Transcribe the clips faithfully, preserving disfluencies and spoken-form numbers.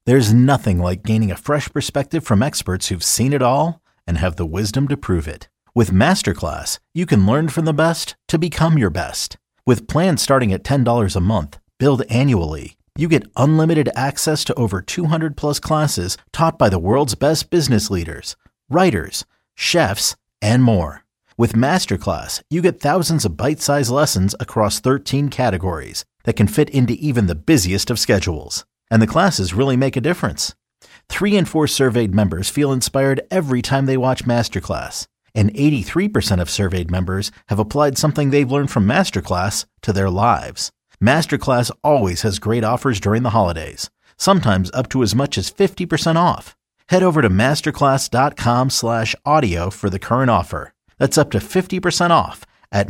There's nothing like gaining a fresh perspective from experts who've seen it all and have the wisdom to prove it. With Masterclass, you can learn from the best to become your best. With plans starting at ten dollars a month, billed annually, you get unlimited access to over two hundred plus classes taught by the world's best business leaders, writers, chefs, and more. With Masterclass, you get thousands of bite-sized lessons across thirteen categories that can fit into even the busiest of schedules. And the classes really make a difference. Three in four surveyed members feel inspired every time they watch Masterclass. And eighty-three percent of surveyed members have applied something they've learned from Masterclass to their lives. Masterclass always has great offers during the holidays, sometimes up to as much as fifty percent off. Head over to masterclass.com slash audio for the current offer. That's up to fifty percent off at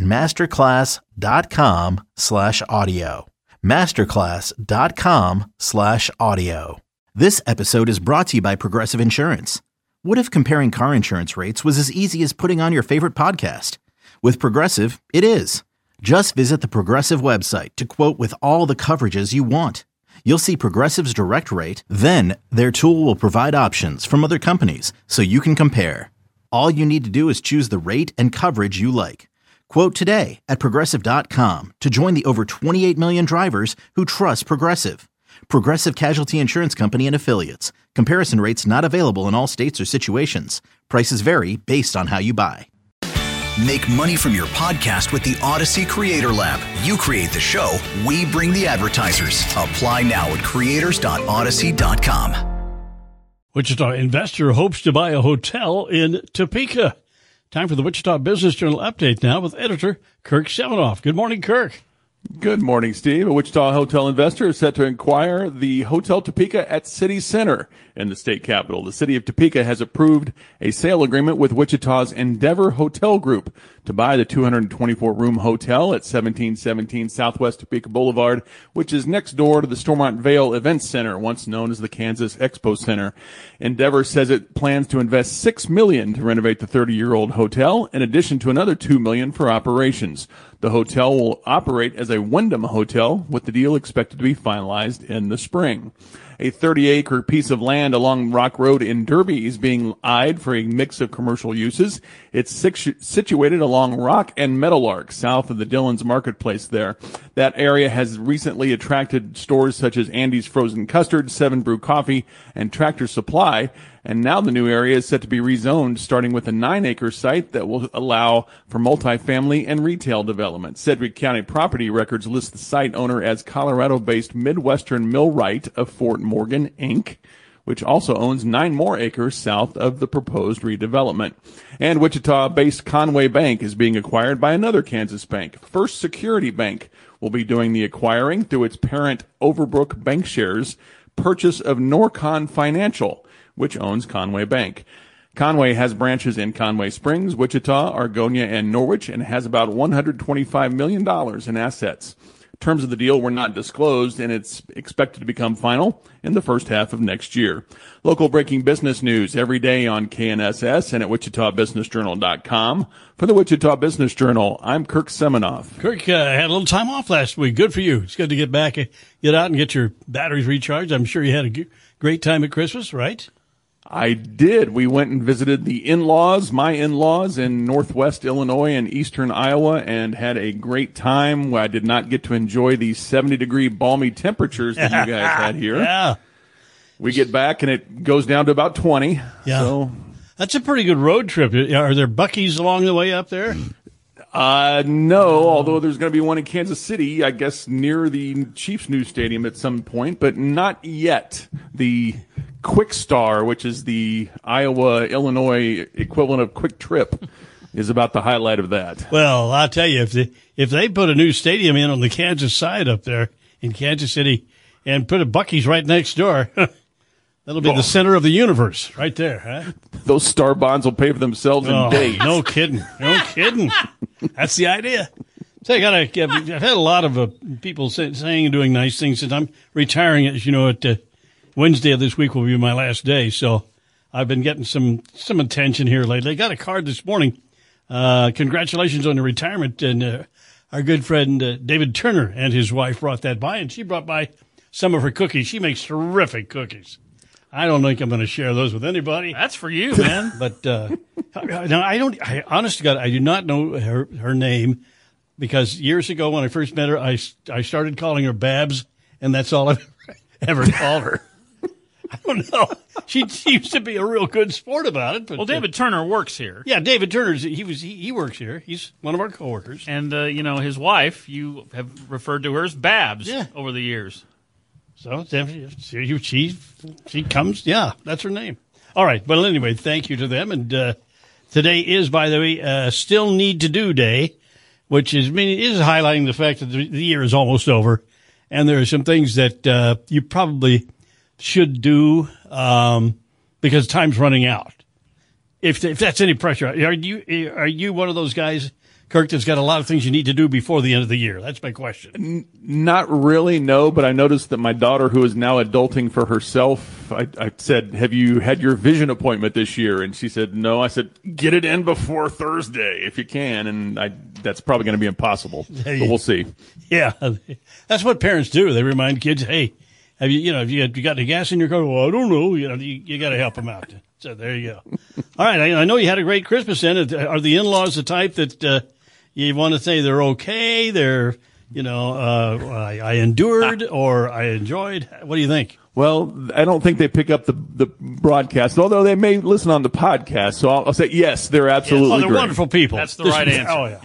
masterclass.com slash audio. masterclass.com slash audio. This episode is brought to you by Progressive Insurance. What if comparing car insurance rates was as easy as putting on your favorite podcast? With Progressive, it is. Just visit the Progressive website to quote with all the coverages you want. You'll see Progressive's direct rate, then their tool will provide options from other companies so you can compare. All you need to do is choose the rate and coverage you like. Quote today at Progressive dot com to join the over twenty-eight million drivers who trust Progressive. Progressive Casualty Insurance Company and Affiliates. Comparison rates not available in all states or situations. Prices vary based on how you buy. Make money from your podcast with the Odyssey Creator Lab. You create the show, we bring the advertisers. Apply now at creators dot odyssey dot com. Wichita investor hopes to buy a hotel in Topeka. Time for the Wichita Business Journal update now with editor Kirk Seminoff. Good morning, Kirk. Good morning, Steve. A Wichita hotel investor is set to acquire the Hotel Topeka at City Center in the state capital. The city of Topeka has approved a sale agreement with Wichita's Endeavor Hotel Group to buy the two hundred twenty-four room hotel at seventeen seventeen Southwest Topeka Boulevard, which is next door to the Stormont Vale Event Center, once known as the Kansas Expo Center. Endeavor says it plans to invest six million dollars to renovate the thirty-year-old hotel, in addition to another two million dollars for operations. The hotel will operate as a Wyndham hotel, with the deal expected to be finalized in the spring. A thirty acre piece of land along Rock Road in Derby is being eyed for a mix of commercial uses. It's situ- situated along Rock and Meadowlark, south of the Dillon's Marketplace there. That area has recently attracted stores such as Andy's Frozen Custard, Seven Brew Coffee, and Tractor Supply. And now the new area is set to be rezoned, starting with a nine acre site that will allow for multifamily and retail development. Sedgwick County Property Records lists the site owner as Colorado-based Midwestern Millwright of Fort Morgan, Incorporated, which also owns nine more acres south of the proposed redevelopment. And Wichita-based Conway Bank is being acquired by another Kansas bank. First Security Bank will be doing the acquiring through its parent Overbrook Bankshares purchase of Norcon Financial, which owns Conway Bank. Conway has branches in Conway Springs, Wichita, Argonia, and Norwich, and has about one hundred twenty-five million dollars in assets. Terms of the deal were not disclosed, and it's expected to become final in the first half of next year. Local breaking business news every day on K N S S and at wichita business journal dot com. For the Wichita Business Journal, I'm Kirk Seminoff. Kirk uh, had a little time off last week. Good for you. It's good to get back, uh, get out and get your batteries recharged. I'm sure you had a g- great time at Christmas, right? I did. We went and visited the in-laws, my in-laws in northwest Illinois and eastern Iowa, and had a great time. I did not get to enjoy the seventy degree balmy temperatures that you guys had here. Yeah. We get back and it goes down to about twenty. Yeah. So that's a pretty good road trip. Are there Buc-ee's along the way up there? Uh, no, although there's going to be one in Kansas City, I guess, near the Chiefs' new stadium at some point, but not yet. The Quick Star, which is the Iowa-Illinois equivalent of Quick Trip, is about the highlight of that. Well, I'll tell you, if they, if they put a new stadium in on the Kansas side up there in Kansas City and put a Buc-ee's right next door, that'll be oh. the center of the universe right there, huh? Those star bonds will pay for themselves oh, in days. No kidding. No kidding. That's the idea. So I got to. I've had a lot of uh, people say, saying and doing nice things since I'm retiring. As you know, at uh, Wednesday of this week will be my last day. So I've been getting some some attention here lately. I got a card this morning. Uh, congratulations on your retirement, and uh, our good friend uh, David Turner and his wife brought that by, and she brought by some of her cookies. She makes terrific cookies. I don't think I'm going to share those with anybody. That's for you, man. But uh, no, I don't. I, honest to God, I do not know her her name because years ago when I first met her, I, I started calling her Babs, and that's all I've ever called her. I don't know. She seems to be a real good sport about it. But, well, David uh, Turner works here. Yeah, David Turner's he was he, he works here. He's one of our coworkers. And uh, you know his wife, you have referred to her as Babs yeah. over the years. So she, she she comes, yeah, that's her name. All right, but anyway, thank you to them. And uh, today is, by the way, uh, Still Need to Do Day, which is I mean, is highlighting the fact that the, the year is almost over, and there are some things that uh, you probably should do um, because time's running out. If if that's any pressure, are you are you one of those guys, Kirk, that's got a lot of things you need to do before the end of the year? That's my question. N- not really, no, but I noticed that my daughter, who is now adulting for herself, I, I said, have you had your vision appointment this year? And she said, no. I said, get it in before Thursday if you can. And I, that's probably going to be impossible, but we'll see. Yeah, that's what parents do. They remind kids, hey, have you, you know, have you, have you got the gas in your car? Well, I don't know. You know, you, you got to help them out. So there you go. All right. I, I know you had a great Christmas then. Are the in-laws the type that, uh, you want to say they're okay, they're, you know, uh, I, I endured or I enjoyed? What do you think? Well, I don't think they pick up the the broadcast, although they may listen on the podcast. So I'll, I'll say, yes, they're absolutely yes. Oh, they're great. wonderful people. That's the this right is, answer. Oh, yeah.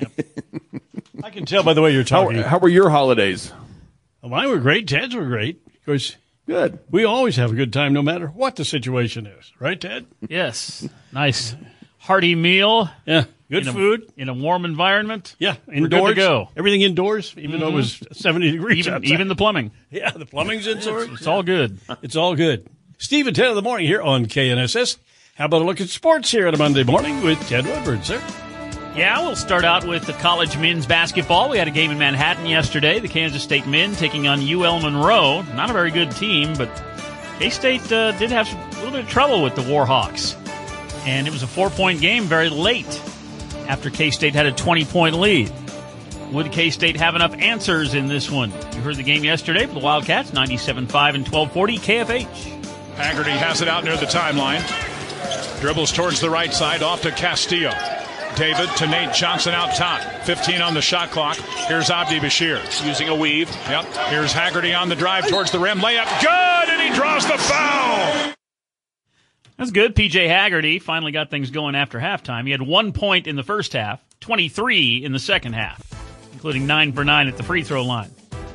Yep. I can tell by the way you're talking. How, how were your holidays? Well, mine were great. Ted's were great. Of course, good. We always have a good time no matter what the situation is. Right, Ted? Yes. Nice. Hearty meal. Yeah. Good in food. A, in a warm environment. Yeah. Indoors. We're good to go. Everything indoors, even mm-hmm. though it was seventy degrees even, outside. even the plumbing. Yeah, the plumbing's indoors. It's, it's all good. It's all good. Steve and Ted in the morning here on K N S S. How about a look at sports here on a Monday morning with Ted Woodward, sir? Yeah, we'll start out with the college men's basketball. We had a game in Manhattan yesterday. The Kansas State men taking on U L Monroe. Not a very good team, but K-State uh, did have some, a little bit of trouble with the Warhawks. And it was a four-point game very late after K-State had a twenty-point lead. Would K-State have enough answers in this one? You heard the game yesterday for the Wildcats, ninety-seven five and twelve forty K F H. Haggerty has it out near the timeline. Dribbles towards the right side, off to Castillo. David to Nate Johnson out top. fifteen on the shot clock. Here's Abdi Bashir using a weave. Yep. Here's Haggerty on the drive towards the rim. Layup. Good, and he draws the foul. That's good. P J Haggerty finally got things going after halftime. He had one point in the first half, twenty-three in the second half, including nine for nine at the free throw line.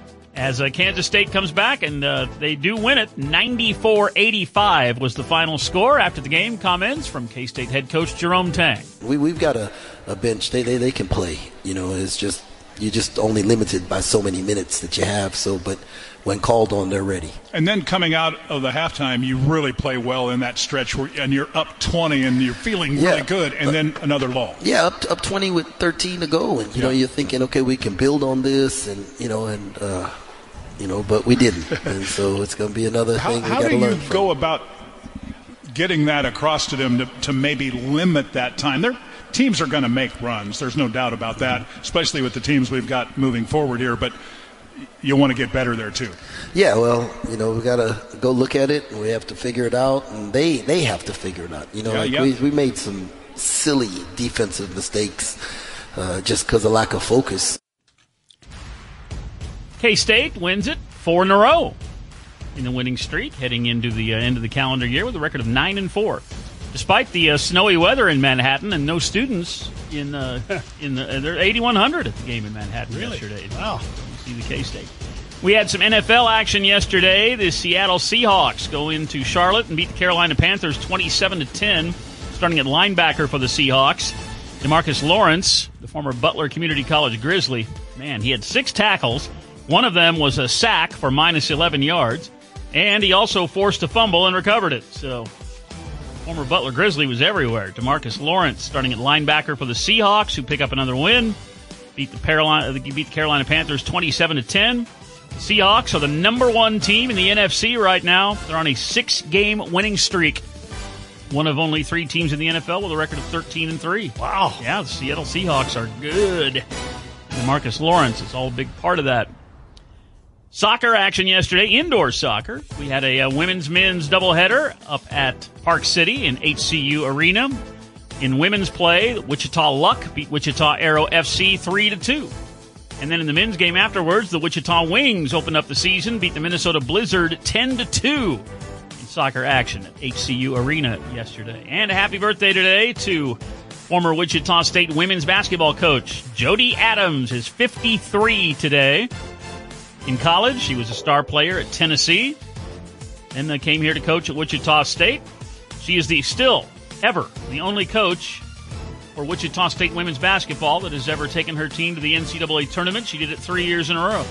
As uh, Kansas State comes back, and uh, they do win it, ninety-four eighty-five was the final score. After the game, comments from K-State head coach Jerome Tang. We, we've got a, a bench. They, they they can play. You know, it's just you're just only limited by so many minutes that you have. So, but when called on, they're ready. And then coming out of the halftime, you really play well in that stretch, where, and you're up twenty, and you're feeling yeah, really good, and uh, then another lull. Yeah, up up twenty with thirteen to go, and you yeah. know you're thinking, okay, we can build on this, and you know, and uh, you know, but we didn't, and so it's going to be another how, thing we got to learn. How do you from. go about getting that across to them to, to maybe limit that time? Their teams are going to make runs. There's no doubt about that, especially with the teams we've got moving forward here. But you want to get better there too. Yeah, well, you know, we got to go look at it, and we have to figure it out, and they they have to figure it out. You know, yeah, like yeah. we we made some silly defensive mistakes uh, just because of lack of focus. K-State wins it four in a row in the winning streak, heading into the uh, end of the calendar year with a record of nine and four. Despite the uh, snowy weather in Manhattan and no students in uh, in the, uh, they're eighty-one hundred at the game in Manhattan really? yesterday. Wow. You see the K-State. We had some N F L action yesterday. The Seattle Seahawks go into Charlotte and beat the Carolina Panthers twenty-seven to ten. Starting at linebacker for the Seahawks, DeMarcus Lawrence, the former Butler Community College Grizzly. Man, he had six tackles. One of them was a sack for minus eleven yards. And he also forced a fumble and recovered it. So, former Butler Grizzly was everywhere. DeMarcus Lawrence starting at linebacker for the Seahawks, who pick up another win. Beat the Carolina, beat the Carolina Panthers twenty-seven to ten. The Seahawks are the number one team in the N F C right now. They're on a six-game winning streak. One of only three teams in the N F L with a record of thirteen and three. Wow. Yeah, the Seattle Seahawks are good. DeMarcus Lawrence is all a big part of that. Soccer action yesterday, indoor soccer. We had a, a women's men's doubleheader up at Park City in H C U Arena. In women's play, Wichita Luck beat Wichita Aero F C three to two. And then in the men's game afterwards, the Wichita Wings opened up the season, beat the Minnesota Blizzard ten to two in soccer action at H C U Arena yesterday. And a happy birthday today to former Wichita State women's basketball coach Jody Adams is fifty-three today. In college, she was a star player at Tennessee, and then came here to coach at Wichita State. She is the still, ever, the only coach for Wichita State women's basketball that has ever taken her team to the N C double A tournament. She did it three years in a row.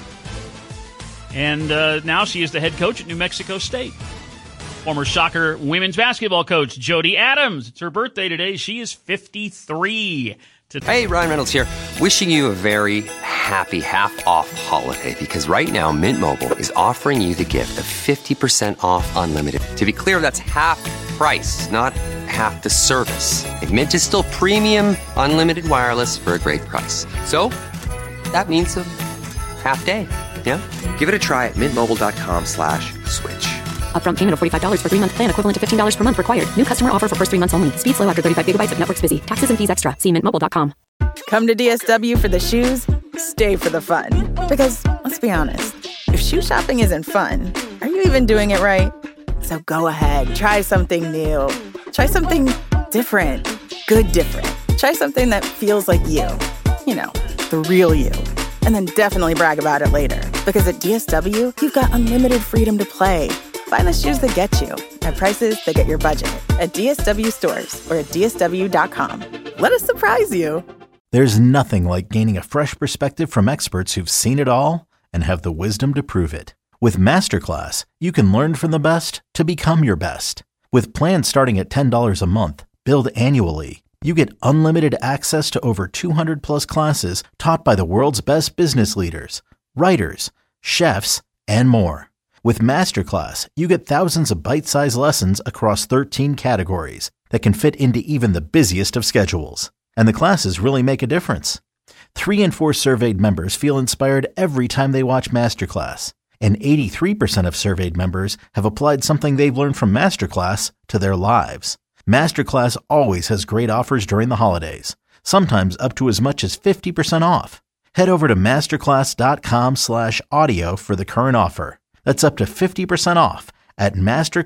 And uh, now she is the head coach at New Mexico State. Former Shocker women's basketball coach Jody Adams. It's her birthday today. She is fifty-three. Hey, Ryan Reynolds here. Wishing you a very happy half-off holiday, because right now Mint Mobile is offering you the gift of fifty percent off unlimited. To be clear, that's half price, not half the service. Like, Mint is still premium unlimited wireless for a great price. So that means a half day. Yeah? Give it a try at mintmobile.com slash switch. Upfront payment of forty-five dollars for three-month plan equivalent to fifteen dollars per month required. New customer offer for first three months only. Speed slow after thirty-five gigabytes if network's busy. Taxes and fees extra. See mint mobile dot com. Come to D S W for the shoes, stay for the fun. Because, let's be honest, if shoe shopping isn't fun, are you even doing it right? So go ahead, try something new. Try something different. Good different. Try something that feels like you. You know, the real you. And then definitely brag about it later. Because at D S W, you've got unlimited freedom to play. Find the shoes that get you at prices that get your budget at D S W stores or at D S W dot com. Let us surprise you. There's nothing like gaining a fresh perspective from experts who've seen it all and have the wisdom to prove it. With Masterclass, you can learn from the best to become your best. With plans starting at ten dollars a month, billed annually, you get unlimited access to over two hundred plus classes taught by the world's best business leaders, writers, chefs, and more. With Masterclass, you get thousands of bite-sized lessons across thirteen categories that can fit into even the busiest of schedules. And the classes really make a difference. Three in four surveyed members feel inspired every time they watch Masterclass. And eighty-three percent of surveyed members have applied something they've learned from Masterclass to their lives. Masterclass always has great offers during the holidays, sometimes up to as much as fifty percent off. Head over to masterclass.com slash audio for the current offer. That's up to fifty percent off at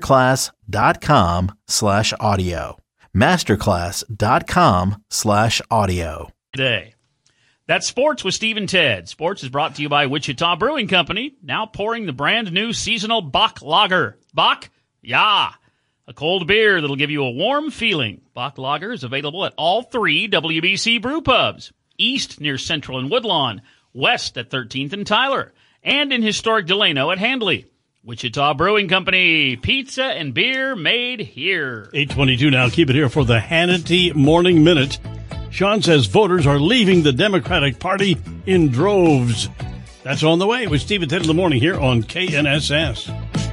masterclass.com slash audio. Masterclass.com slash audio. Today. That's Sports with Steve and Ted. Sports is brought to you by Wichita Brewing Company, now pouring the brand new seasonal Bach Lager. Bach? Yeah. A cold beer that'll give you a warm feeling. Bach Lager is available at all three W B C brew pubs. East near Central and Woodlawn, west at thirteenth and Tyler, and in historic Delano at Handley. Wichita Brewing Company, pizza and beer made here. eight twenty-two now. Keep it here for the Hannity Morning Minute. Sean says voters are leaving the Democratic Party in droves. That's on the way with Steve and Ted in the morning here on K N S S.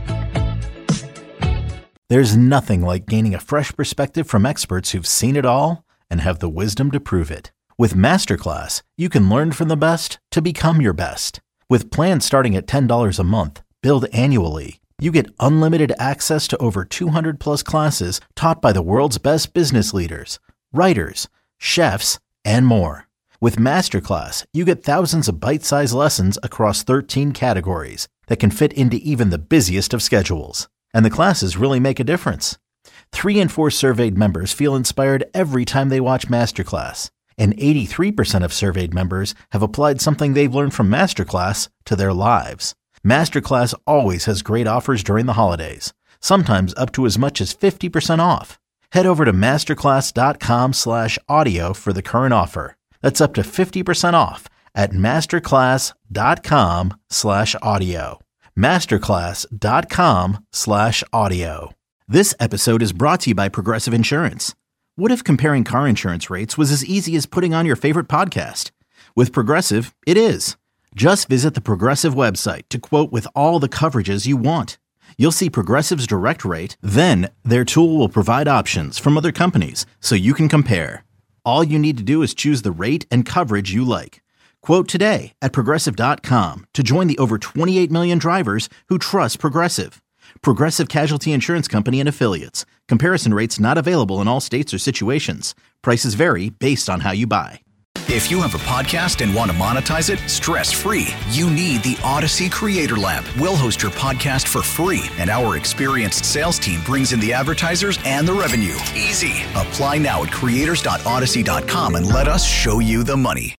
There's nothing like gaining a fresh perspective from experts who've seen it all and have the wisdom to prove it. With Masterclass, you can learn from the best to become your best. With plans starting at ten dollars a month, billed annually, you get unlimited access to over two hundred plus classes taught by the world's best business leaders, writers, chefs, and more. With Masterclass, you get thousands of bite-sized lessons across thirteen categories that can fit into even the busiest of schedules. And the classes really make a difference. Three in four surveyed members feel inspired every time they watch Masterclass. And eighty-three percent of surveyed members have applied something they've learned from Masterclass to their lives. Masterclass always has great offers during the holidays, sometimes up to as much as fifty percent off. Head over to masterclass.com slash audio for the current offer. That's up to fifty percent off at masterclass.com slash audio. Masterclass.com slash audio. This episode is brought to you by Progressive Insurance. What if comparing car insurance rates was as easy as putting on your favorite podcast? With Progressive, it is. Just visit the Progressive website to quote with all the coverages you want. You'll see Progressive's direct rate, then their tool will provide options from other companies so you can compare. All you need to do is choose the rate and coverage you like. Quote today at Progressive dot com to join the over twenty-eight million drivers who trust Progressive. Progressive Casualty Insurance Company and Affiliates. Comparison rates not available in all states or situations. Prices vary based on how you buy. If you have a podcast and want to monetize it stress-free, you need the Odyssey Creator Lab. We'll host your podcast for free, and our experienced sales team brings in the advertisers and the revenue. Easy. Apply now at creators dot odyssey dot com and let us show you the money.